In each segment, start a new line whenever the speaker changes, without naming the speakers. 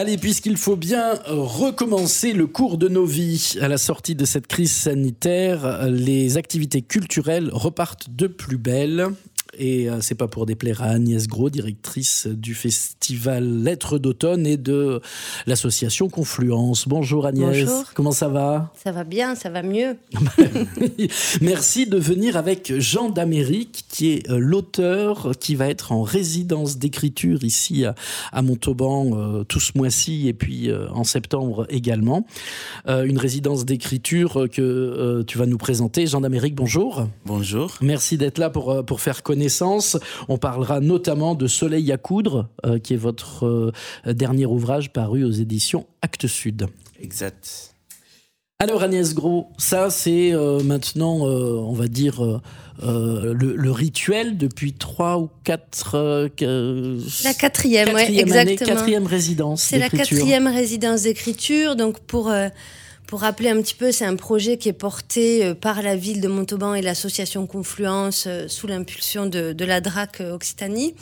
Allez, puisqu'il faut bien recommencer le cours de nos vies à la sortie de cette crise sanitaire, les activités culturelles repartent de plus belle. Et c'est pas pour déplaire à Agnès Gros, directrice du festival Lettres d'automne et de l'association Confluence. Bonjour Agnès.
Bonjour.
Comment ça va ?
Ça va bien, ça va mieux.
Merci de venir avec Jean d'Amérique, qui est l'auteur qui va être en résidence d'écriture ici à Montauban tout ce mois-ci et puis en septembre également. Une résidence d'écriture que tu vas nous présenter. Jean d'Amérique, bonjour.
Bonjour.
Merci d'être là pour faire connaissance. On parlera notamment de Soleil à coudre, qui est votre dernier ouvrage paru aux éditions Actes Sud.
Exact.
Alors Agnès Gros, ça c'est maintenant, on va dire, le rituel depuis 3 ou 4...
La quatrième, oui, exactement.
Quatrième résidence
C'est
d'écriture.
La 4e résidence d'écriture, donc pour rappeler un petit peu, c'est un projet qui est porté par la ville de Montauban et l'association Confluence sous l'impulsion de la DRAC Occitanie.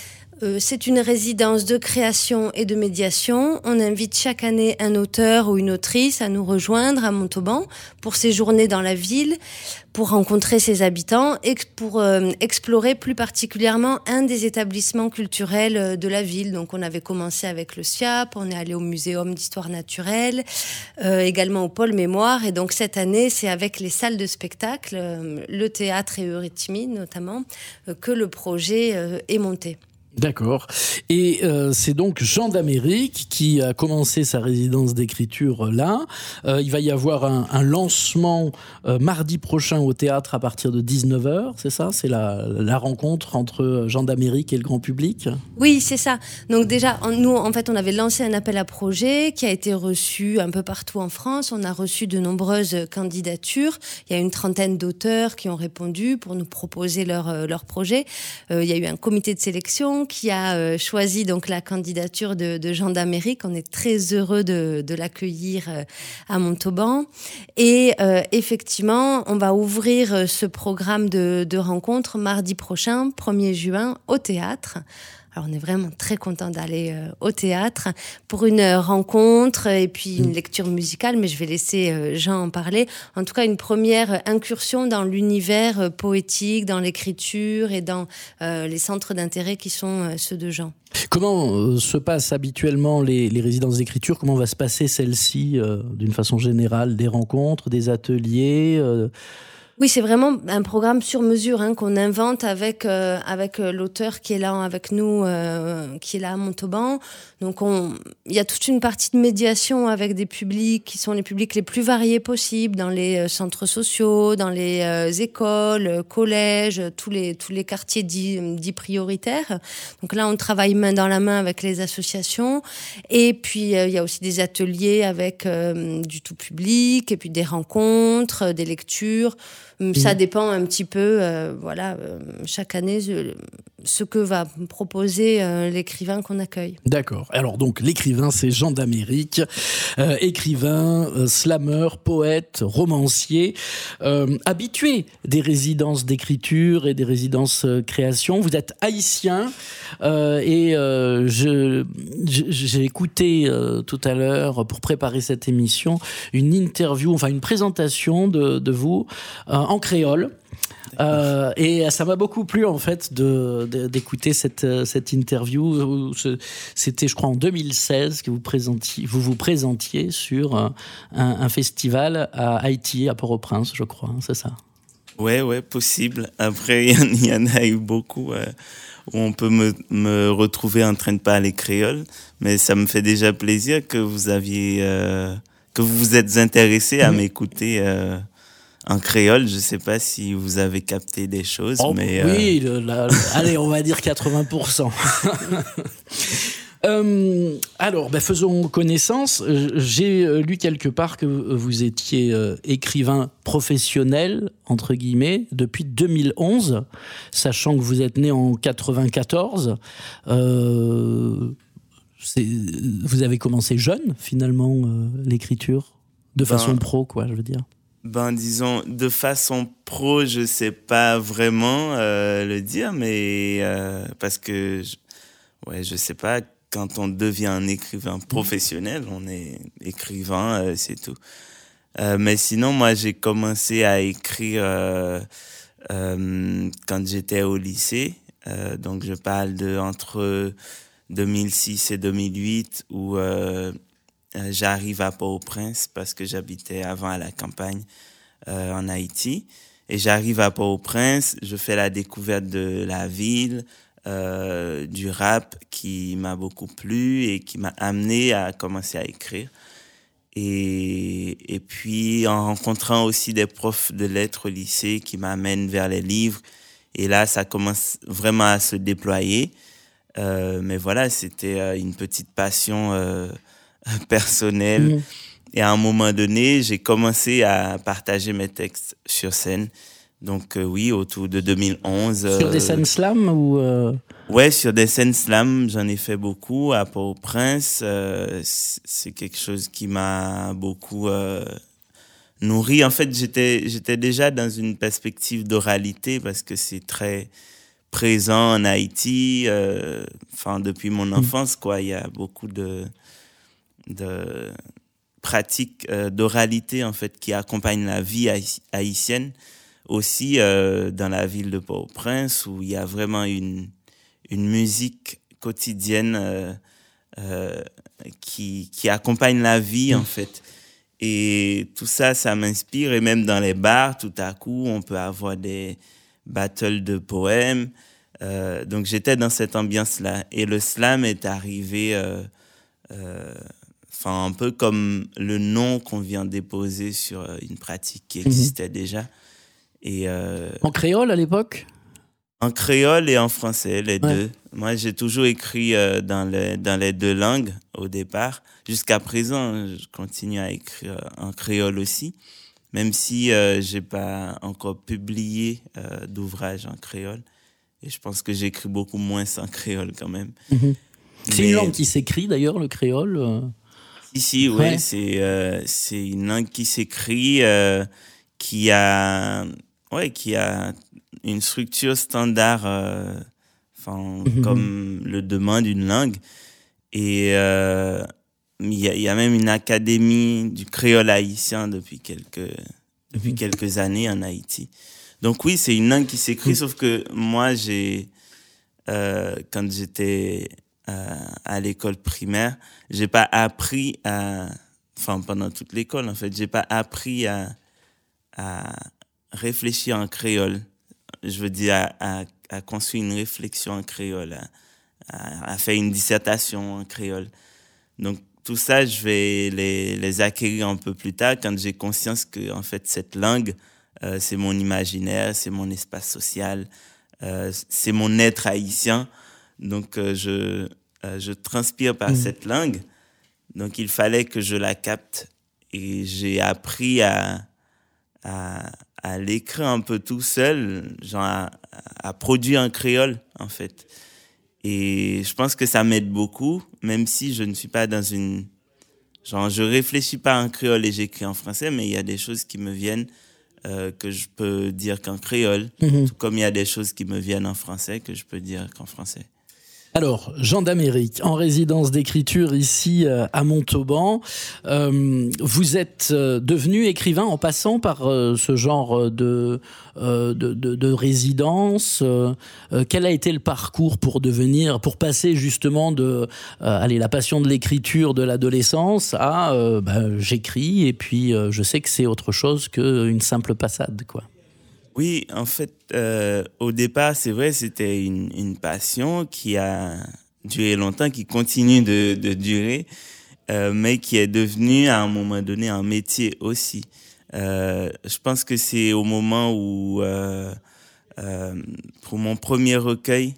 C'est une résidence de création et de médiation. On invite chaque année un auteur ou une autrice à nous rejoindre à Montauban pour séjourner dans la ville, pour rencontrer ses habitants et pour explorer plus particulièrement un des établissements culturels de la ville. Donc on avait commencé avec le SIAP, on est allé au Muséum d'Histoire Naturelle, également au Pôle Mémoire. Et donc cette année, c'est avec les salles de spectacle, le théâtre et Eurythmie notamment, que le projet est monté.
D'accord. Et c'est donc Jean d'Amérique qui a commencé sa résidence d'écriture là. Il va y avoir un lancement mardi prochain au théâtre à partir de 19h, c'est ça ? C'est la rencontre entre Jean d'Amérique et le grand public ?
Oui, c'est ça. Donc déjà, nous, en fait, on avait lancé un appel à projet qui a été reçu un peu partout en France. On a reçu de nombreuses candidatures. Il y a une trentaine d'auteurs qui ont répondu pour nous proposer leur projet. Il y a eu un comité de sélection qui a choisi donc la candidature de Jean d'Amérique. On est très heureux de l'accueillir à Montauban. Et effectivement, on va ouvrir ce programme de rencontres mardi prochain, 1er juin, au théâtre. Alors, on est vraiment très content d'aller au théâtre pour une rencontre et puis une lecture musicale, mais je vais laisser Jean en parler. En tout cas, une première incursion dans l'univers poétique, dans l'écriture et dans les centres d'intérêt qui sont ceux de Jean.
Comment se passent habituellement les résidences d'écriture ? Comment va se passer celle-ci d'une façon générale ? Des rencontres, des ateliers
Oui, c'est vraiment un programme sur mesure qu'on invente avec l'auteur qui est là avec nous, qui est là à Montauban. Donc il y a toute une partie de médiation avec des publics qui sont les publics les plus variés possibles dans les centres sociaux, dans les écoles, collèges, tous les quartiers dits prioritaires. Donc là, on travaille main dans la main avec les associations. Et puis il y a aussi des ateliers avec du tout public et puis des rencontres, des lectures. Ça dépend un petit peu, chaque année, ce que va proposer l'écrivain qu'on accueille.
D'accord. Alors donc, l'écrivain, c'est Jean d'Amérique, écrivain, slammer, poète, romancier, habitué des résidences d'écriture et des résidences création. Vous êtes haïtien et j'ai écouté tout à l'heure, pour préparer cette émission, une présentation de vous en créole. Et ça m'a beaucoup plu en fait d'écouter cette interview. C'était, je crois, en 2016 que vous vous présentiez sur un festival à Haïti, à Port-au-Prince, je crois, c'est ça?
Ouais, possible. Après, il y en a eu beaucoup où on peut me retrouver en train de parler créole, mais ça me fait déjà plaisir que que vous vous êtes intéressé à m'écouter en créole. Je ne sais pas si vous avez capté des choses, mais...
Oui, allez, on va dire 80%. Alors, faisons connaissance. J'ai lu quelque part que vous étiez écrivain professionnel, entre guillemets, depuis 2011, sachant que vous êtes né en 94. Vous avez commencé jeune, finalement, l'écriture, de façon pro, quoi, je veux dire.
Disons, de façon pro, je sais pas vraiment le dire, mais parce que, je sais pas, quand on devient un écrivain professionnel, on est écrivain, c'est tout. Mais sinon, moi, j'ai commencé à écrire quand j'étais au lycée. Donc, je parle de entre 2006 et 2008 où j'arrive à Port-au-Prince parce que j'habitais avant à la campagne en Haïti. Et j'arrive à Port-au-Prince, je fais la découverte de la ville, du rap qui m'a beaucoup plu et qui m'a amené à commencer à écrire. Et puis en rencontrant aussi des profs de lettres au lycée qui m'amènent vers les livres. Et là, ça commence vraiment à se déployer. Mais voilà, c'était une petite passion personnelle. Et à un moment donné, j'ai commencé à partager mes textes sur scène. Donc oui, autour de 2011.
Sur des scènes slam ou
Ouais, sur des scènes slam, j'en ai fait beaucoup à Port-au-Prince. C'est quelque chose qui m'a beaucoup nourri. En fait, j'étais déjà dans une perspective d'oralité parce que c'est très présent en Haïti. Enfin, depuis mon enfance, quoi, il y a beaucoup de pratiques d'oralité en fait qui accompagnent la vie haïtienne. Aussi dans la ville de Port-au-Prince où il y a vraiment une musique quotidienne qui accompagne la vie en fait. Et tout ça, ça m'inspire. Et même dans les bars, tout à coup, on peut avoir des battles de poèmes. Donc j'étais dans cette ambiance-là. Et le slam est arrivé, un peu comme le nom qu'on vient déposer sur une pratique qui existait déjà. Et
en créole à l'époque?
En créole et en français, les deux. Moi, j'ai toujours écrit dans les deux langues au départ. Jusqu'à présent, je continue à écrire en créole aussi, même si j'ai pas encore publié d'ouvrage en créole. Et je pense que j'écris beaucoup moins en créole quand même.
C'est une langue qui s'écrit d'ailleurs, le créole
Si, oui, c'est une langue qui s'écrit, qui a une structure standard, comme le demande une langue. Et il y a même une académie du créole haïtien depuis quelques années en Haïti. Donc oui, c'est une langue qui s'écrit, sauf que moi, quand j'étais à l'école primaire, j'ai pas appris pendant toute l'école, en fait, j'ai pas appris à réfléchir en créole. Je veux dire, à construire une réflexion en créole, à faire une dissertation en créole. Donc, tout ça, je vais les acquérir un peu plus tard quand j'ai conscience que, en fait, cette langue, c'est mon imaginaire, c'est mon espace social, c'est mon être haïtien. Donc, je transpire par cette langue. Donc, il fallait que je la capte. Et j'ai appris à l'écrire un peu tout seul, genre à produire en créole, en fait. Et je pense que ça m'aide beaucoup, même si je ne suis pas dans une... Genre, je réfléchis pas en créole et j'écris en français, mais il y a des choses qui me viennent que je peux dire qu'en créole, tout comme il y a des choses qui me viennent en français que je peux dire qu'en français.
Alors, Jean d'Amérique, en résidence d'écriture ici à Montauban, vous êtes devenu écrivain en passant par ce genre de résidence. Quel a été le parcours pour passer justement de la passion de l'écriture de l'adolescence à j'écris et puis je sais que c'est autre chose qu'une simple passade, quoi.
Oui, en fait, au départ, c'est vrai, c'était une passion qui a duré longtemps, qui continue de durer, mais qui est devenue à un moment donné un métier aussi. Je pense que c'est au moment où, pour mon premier recueil,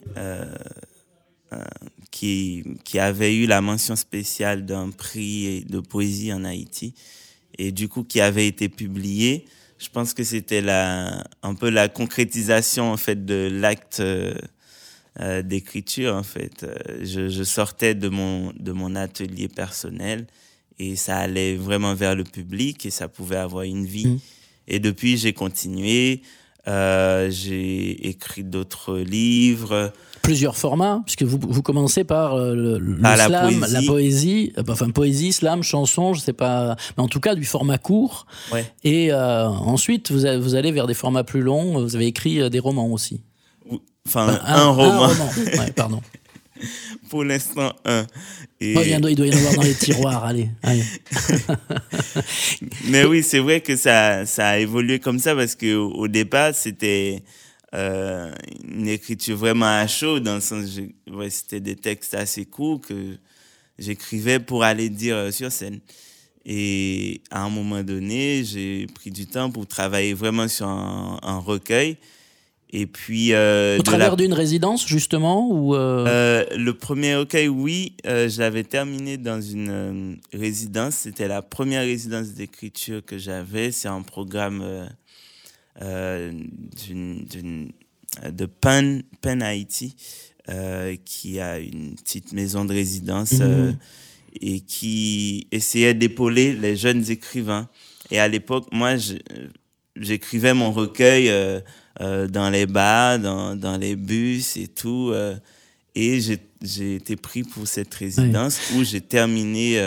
qui avait eu la mention spéciale d'un prix de poésie en Haïti, et du coup qui avait été publié, je pense que c'était un peu la concrétisation en fait de l'acte d'écriture en fait. Je sortais de mon atelier personnel et ça allait vraiment vers le public et ça pouvait avoir une vie. Et depuis j'ai continué. J'ai écrit d'autres livres.
Plusieurs formats, puisque vous commencez par le
Par
slam,
la
la poésie, enfin poésie, slam, chanson, je sais pas, mais en tout cas du format court.
Ouais.
Et ensuite, vous allez vers des formats plus longs. Vous avez écrit des romans aussi.
Enfin, un roman.
Un roman. Ouais, pardon.
Pour l'instant, un. Et...
Oh, il doit y en avoir dans les tiroirs, allez.
Mais oui, c'est vrai que ça a évolué comme ça parce qu'au départ, c'était une écriture vraiment à chaud, dans le sens c'était des textes assez courts que j'écrivais pour aller dire sur scène. Et à un moment donné, j'ai pris du temps pour travailler vraiment sur un recueil. Et puis,
au travers d'une résidence, justement ou
le premier recueil, oui, je l'avais terminé dans une résidence. C'était la première résidence d'écriture que j'avais. C'est un programme de PEN Haïti, qui a une petite maison de résidence et qui essayait d'épauler les jeunes écrivains. Et à l'époque, moi, j'écrivais mon recueil dans les bars, dans les bus et tout. Et j'ai été pris pour cette résidence où j'ai terminé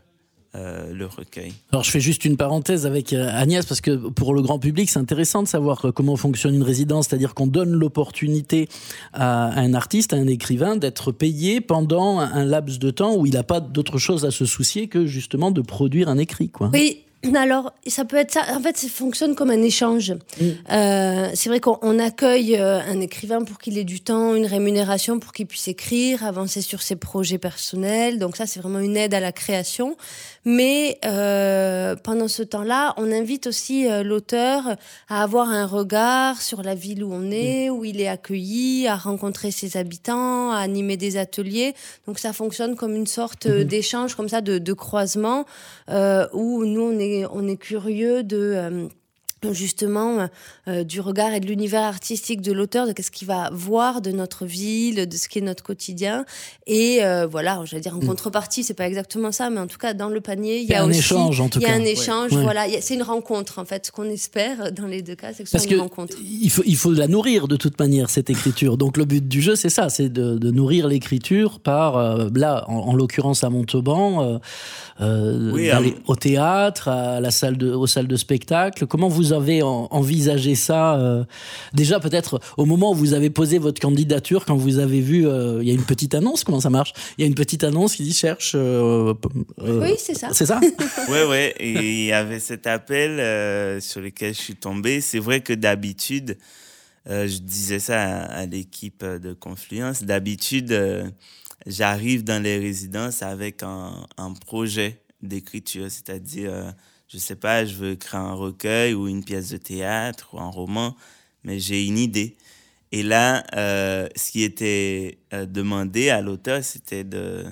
le recueil.
Alors je fais juste une parenthèse avec Agnès, parce que pour le grand public, c'est intéressant de savoir comment fonctionne une résidence, c'est-à-dire qu'on donne l'opportunité à un artiste, à un écrivain, d'être payé pendant un laps de temps où il n'a pas d'autre chose à se soucier que justement de produire un écrit, quoi.
Oui. Alors, ça peut être ça. En fait, ça fonctionne comme un échange. C'est vrai qu'on accueille un écrivain pour qu'il ait du temps, une rémunération pour qu'il puisse écrire, avancer sur ses projets personnels. Donc ça, c'est vraiment une aide à la création. Mais pendant ce temps-là, on invite aussi l'auteur à avoir un regard sur la ville où on est, où il est accueilli, à rencontrer ses habitants, à animer des ateliers. Donc ça fonctionne comme une sorte d'échange, comme ça, de croisement, où nous, on est curieux de justement du regard et de l'univers artistique de l'auteur, de qu'est-ce qu'il va voir de notre ville, de ce qui est notre quotidien. Et voilà, j'allais dire en contrepartie, c'est pas exactement ça, mais en tout cas dans le panier, il y a aussi
échange, en tout cas.
Il y a un échange, voilà, c'est une rencontre en fait. Ce qu'on espère dans les deux cas, c'est que ce soit une rencontre.
Il faut la nourrir de toute manière, cette écriture. Donc le but du jeu, c'est ça, c'est de nourrir l'écriture par là, en l'occurrence à Montauban, d'aller au théâtre, aux salles de spectacle. Comment vous avez envisagé ça déjà peut-être au moment où vous avez posé votre candidature, quand vous avez vu il y a une petite annonce, comment ça marche, il y a une petite annonce qui dit cherche
oui, c'est ça
ouais, et il y avait cet appel sur lequel je suis tombé. C'est vrai que d'habitude je disais ça à l'équipe de Confluence, d'habitude j'arrive dans les résidences avec un projet d'écriture, c'est-à-dire je sais pas, je veux écrire un recueil ou une pièce de théâtre ou un roman, mais j'ai une idée. Et là, ce qui était demandé à l'auteur, c'était de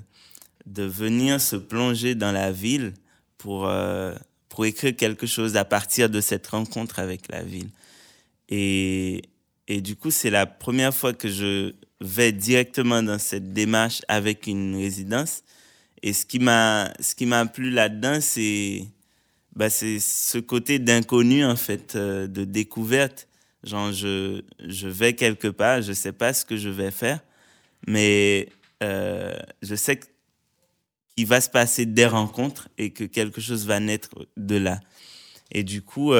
venir se plonger dans la ville pour écrire quelque chose à partir de cette rencontre avec la ville. Et du coup, c'est la première fois que je vais directement dans cette démarche avec une résidence. Et ce qui m'a plu là-dedans, c'est ce côté d'inconnu, en fait, de découverte. Genre, je vais quelque part, je sais pas ce que je vais faire, mais je sais qu'il va se passer des rencontres et que quelque chose va naître de là. Et du coup,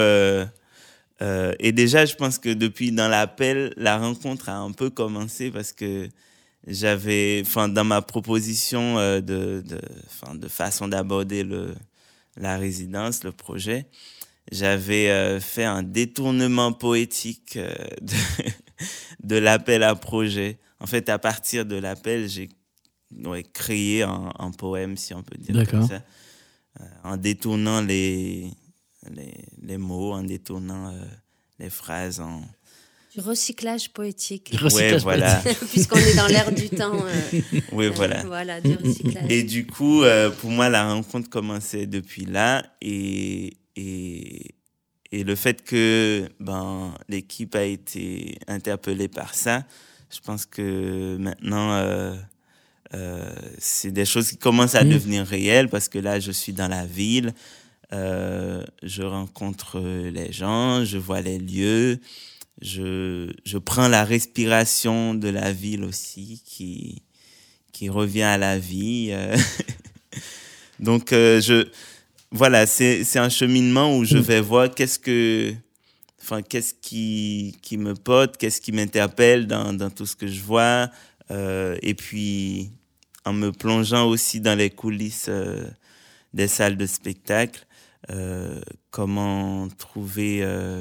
et déjà, je pense que depuis dans l'appel, la rencontre a un peu commencé parce que dans ma proposition de façon d'aborder la résidence, le projet, j'avais fait un détournement poétique de l'appel à projet. En fait, à partir de l'appel, j'ai créé un poème, si on peut dire comme ça, en détournant les mots, en détournant les phrases.
Du recyclage poétique.
Voilà.
Puisqu'on est dans l'ère du temps.
Oui, voilà.
Voilà, du recyclage.
Et du coup, pour moi, la rencontre commençait depuis là. Et le fait que l'équipe a été interpellée par ça, je pense que maintenant, c'est des choses qui commencent à devenir réelles parce que là, je suis dans la ville, je rencontre les gens, je vois les lieux. je prends la respiration de la ville aussi qui revient à la vie. Donc, voilà, c'est un cheminement où je vais voir qu'est-ce qui me porte, qu'est-ce qui m'interpelle dans tout ce que je vois. Et puis, en me plongeant aussi dans les coulisses des salles de spectacle, comment trouver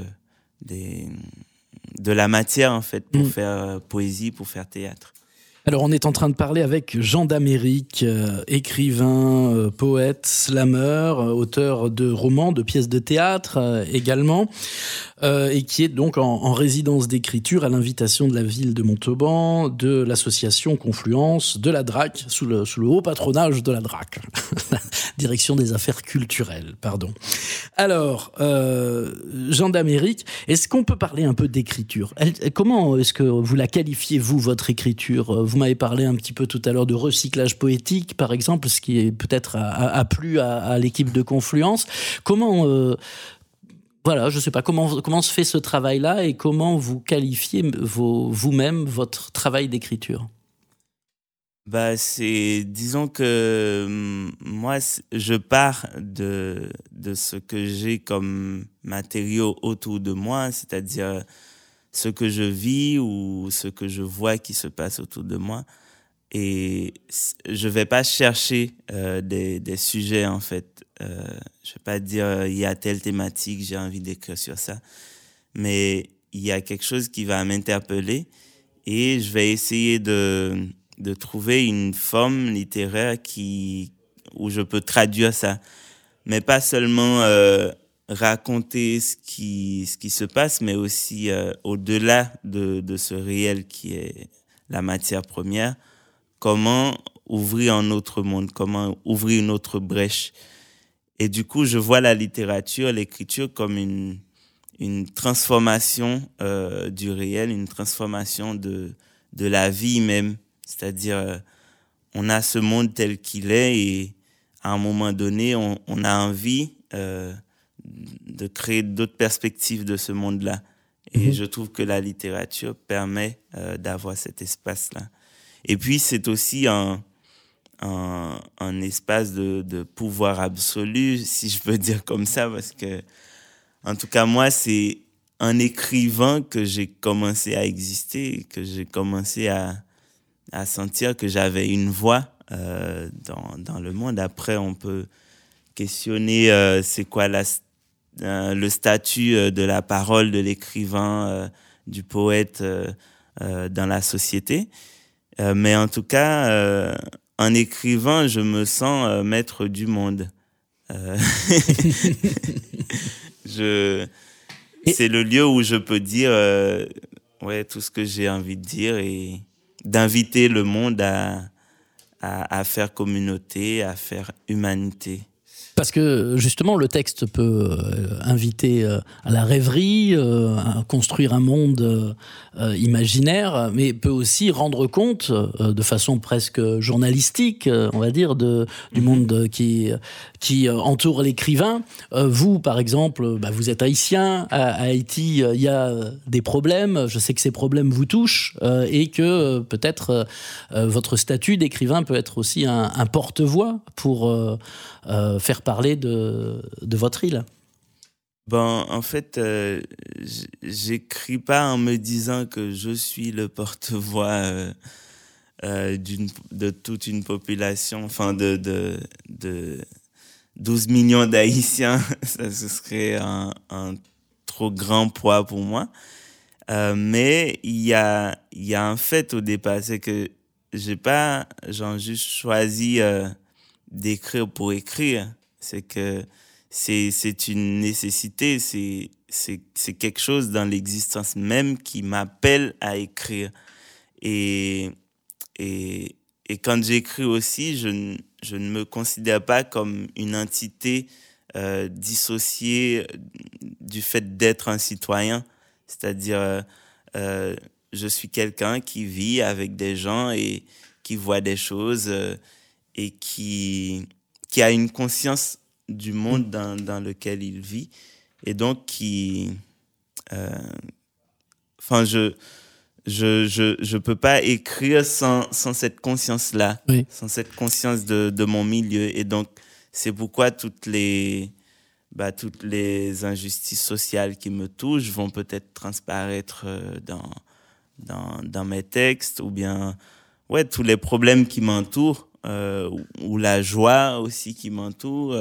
de la matière, en fait, pour faire poésie, pour faire théâtre.
Alors, on est en train de parler avec Jean d'Amérique, écrivain, poète, slameur, auteur de romans, de pièces de théâtre également, et qui est donc en résidence d'écriture à l'invitation de la ville de Montauban, de l'association Confluence, de la DRAC, sous le haut patronage de la DRAC, Direction des Affaires Culturelles, pardon. Alors, Jean d'Amérique, est-ce qu'on peut parler un peu d'écriture ? Comment est-ce que vous la qualifiez, vous, votre écriture ? Vous m'avez parlé un petit peu tout à l'heure de recyclage poétique, par exemple, ce qui est peut-être a plu à l'équipe de Confluence. Comment, voilà, je sais pas, comment se fait ce travail-là et comment vous qualifiez vous-même votre travail d'écriture ?
Disons que moi, je pars de ce que j'ai comme matériau autour de moi, c'est-à-dire ce que je vis ou ce que je vois qui se passe autour de moi. Et je vais pas chercher des sujets, en fait. Je vais pas dire il y a telle thématique, j'ai envie d'écrire sur ça. Mais il y a quelque chose qui va m'interpeller et je vais essayer de trouver une forme littéraire où je peux traduire ça. Mais pas seulement raconter ce qui se passe, mais aussi au-delà de ce réel qui est la matière première, comment ouvrir un autre monde, comment ouvrir une autre brèche. Et du coup, je vois la littérature, l'écriture comme une transformation du réel, une transformation de la vie même. C'est-à-dire, on a ce monde tel qu'il est et à un moment donné, on a envie de créer d'autres perspectives de ce monde-là. Et je trouve que la littérature permet d'avoir cet espace-là. Et puis, c'est aussi un espace de pouvoir absolu, si je peux dire comme ça, parce que, en tout cas, moi, c'est en écrivant que j'ai commencé à exister, que j'ai commencé à sentir que j'avais une voix dans le monde. Après, on peut questionner c'est quoi le statut de la parole de l'écrivain, du poète dans la société. Mais en tout cas, en écrivant, je me sens maître du monde. C'est le lieu où je peux dire tout ce que j'ai envie de dire et d'inviter le monde à faire communauté, à faire humanité.
Parce que justement, le texte peut inviter à la rêverie, à construire un monde imaginaire, mais peut aussi rendre compte, de façon presque journalistique, on va dire, du monde qui entoure l'écrivain. Vous, par exemple, vous êtes haïtien. À Haïti, il y a des problèmes. Je sais que ces problèmes vous touchent et que peut-être votre statut d'écrivain peut être aussi un porte-voix pour faire parler de votre île.
En fait, j'écris pas en me disant que je suis le porte-voix de toute une population, enfin de 12 millions d'Haïtiens. Ça, ce serait un trop grand poids pour moi. Mais il y a un fait au départ, c'est que j'ai pas juste choisi d'écrire pour écrire. C'est que c'est une nécessité, c'est quelque chose dans l'existence même qui m'appelle à écrire. Et quand j'écris aussi, je ne me considère pas comme une entité dissociée du fait d'être un citoyen. C'est-à-dire, je suis quelqu'un qui vit avec des gens et qui voit des choses et qui a une conscience du monde dans lequel il vit et donc qui enfin, je peux pas écrire sans cette conscience-là,
oui.
sans cette conscience de mon milieu. Et donc, c'est pourquoi toutes les injustices sociales qui me touchent vont peut-être transparaître dans mes textes, ou bien tous les problèmes qui m'entourent, ou la joie aussi qui m'entoure,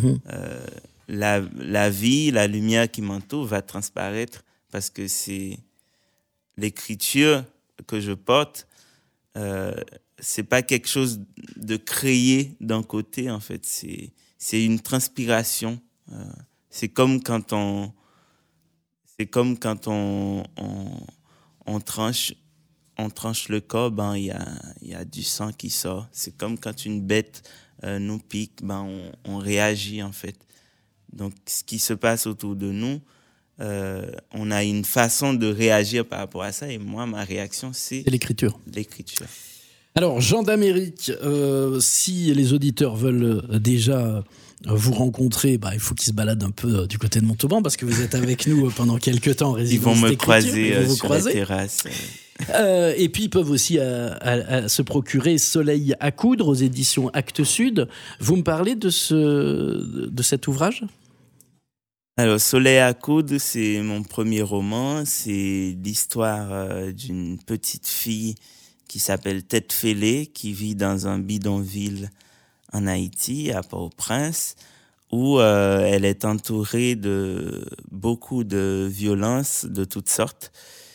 la vie, la lumière qui m'entoure va transparaître, parce que c'est l'écriture que je porte, c'est pas quelque chose de créé d'un côté, en fait, c'est une transpiration. C'est comme quand on tranche le corps, ben il y a du sang qui sort. C'est comme quand une bête nous pique, ben on réagit, en fait. Donc ce qui se passe autour de nous, on a une façon de réagir par rapport à ça, et moi ma réaction c'est
l'écriture.
L'écriture.
Alors, Jean d'Amérique, si les auditeurs veulent déjà vous rencontrer, il faut qu'ils se baladent un peu du côté de Montauban, parce que vous êtes avec nous pendant quelques temps en résidence.
Ils vont me
croiser
sur la terrasse.
Et puis, ils peuvent aussi se procurer Soleil à coudre aux éditions Actes Sud. Vous me parlez de cet ouvrage ?
Alors, Soleil à coudre, c'est mon premier roman. C'est l'histoire d'une petite fille qui s'appelle Tête Fêlée, qui vit dans un bidonville en Haïti, à Port-au-Prince, où elle est entourée de beaucoup de violences de toutes sortes.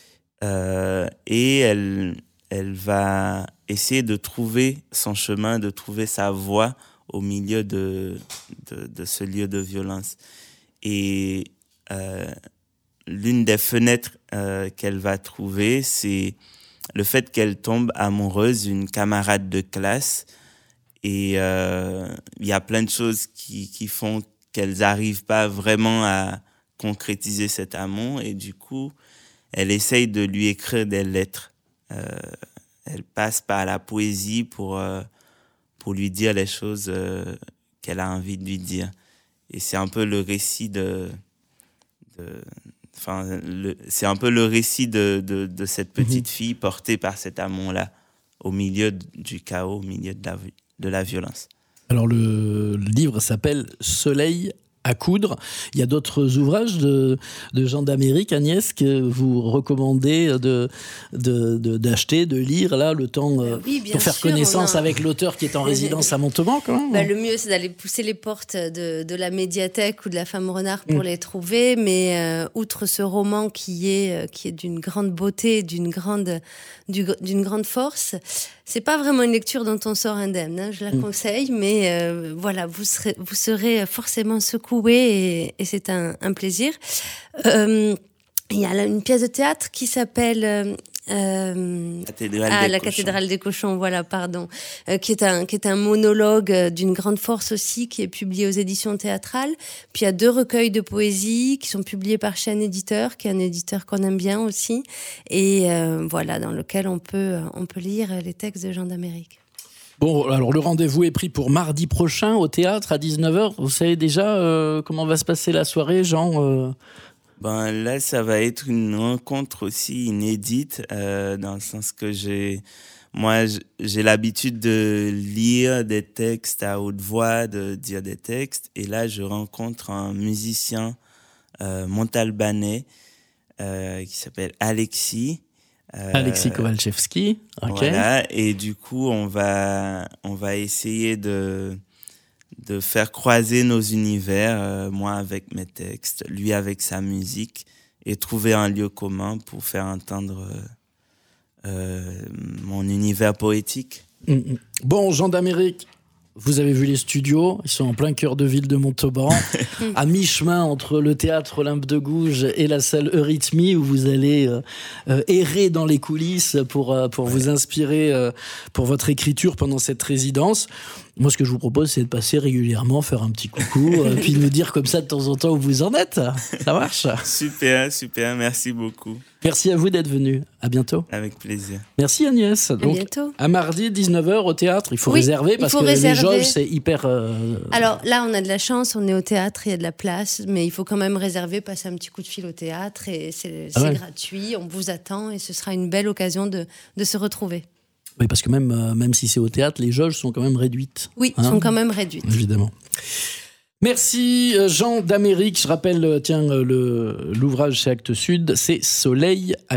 Et elle va essayer de trouver son chemin, de trouver sa voie au milieu de ce lieu de violence. Et l'une des fenêtres qu'elle va trouver, c'est le fait qu'elle tombe amoureuse d'une camarade de classe, et il y a plein de choses qui font qu'elles n'arrivent pas vraiment à concrétiser cet amour, et du coup, elle essaye de lui écrire des lettres. Elle passe par la poésie pour lui dire les choses qu'elle a envie de lui dire. Et c'est un peu le récit c'est un peu le récit de cette petite fille portée par cet amour-là, au milieu du chaos, au milieu de la violence. Alors
le livre s'appelle Soleil à coudre. Il y a d'autres ouvrages de Jean d'Amérique, Agnès, que vous recommandez d'acheter, de lire, là, le temps pour faire connaissance avec l'auteur qui est en résidence à Montauban, quand même.
Le mieux, c'est d'aller pousser les portes de la médiathèque ou de la Femme Renard pour les trouver, mais outre ce roman qui est d'une grande beauté, d'une grande force, c'est pas vraiment une lecture dont on sort indemne, hein, je la conseille, mais vous serez forcément secoué, et c'est un plaisir. Il y a une pièce de théâtre qui s'appelle la cathédrale des cochons, voilà, pardon, qui est un monologue d'une grande force aussi, qui est publié aux éditions théâtrales. Puis il y a 2 recueils de poésie qui sont publiés par Chêne Éditeur, qui est un éditeur qu'on aime bien aussi, et dans lequel on peut lire les textes de Jean d'Amérique.
Bon, alors le rendez-vous est pris pour mardi prochain au théâtre à 19h. Vous savez déjà comment va se passer la soirée, Jean
Là, ça va être une rencontre aussi inédite, dans le sens que j'ai l'habitude de lire des textes à haute voix, de dire des textes, et là, je rencontre un musicien montalbanais qui s'appelle Alexis Kowalczewski. Okay. Voilà, et du coup, on va essayer de faire croiser nos univers, moi avec mes textes, lui avec sa musique, et trouver un lieu commun pour faire entendre mon univers poétique.
Bon, Jean d'Amérique, vous avez vu les studios, ils sont en plein cœur de ville de Montauban, à mi-chemin entre le théâtre Olympe de Gouges et la salle Eurythmie, où vous allez errer dans les coulisses pour vous inspirer pour votre écriture pendant cette résidence. Moi, ce que je vous propose, c'est de passer régulièrement, faire un petit coucou, puis nous dire comme ça de temps en temps où vous en êtes. Ça marche?
Super, merci beaucoup.
Merci à vous d'être venu. À bientôt.
Avec plaisir.
Merci Agnès. Donc,
à bientôt.
À mardi, 19h au théâtre. Il faut réserver parce que les jauges, c'est hyper...
Alors là, on a de la chance, on est au théâtre, il y a de la place, mais il faut quand même réserver, passer un petit coup de fil au théâtre et c'est gratuit, on vous attend et ce sera une belle occasion de se retrouver.
Oui, parce que même si c'est au théâtre, les jauges sont quand même réduites.
Oui, sont quand même réduites.
Évidemment. Merci Jean d'Amérique. Je rappelle, l'ouvrage chez Actes Sud, c'est Soleil à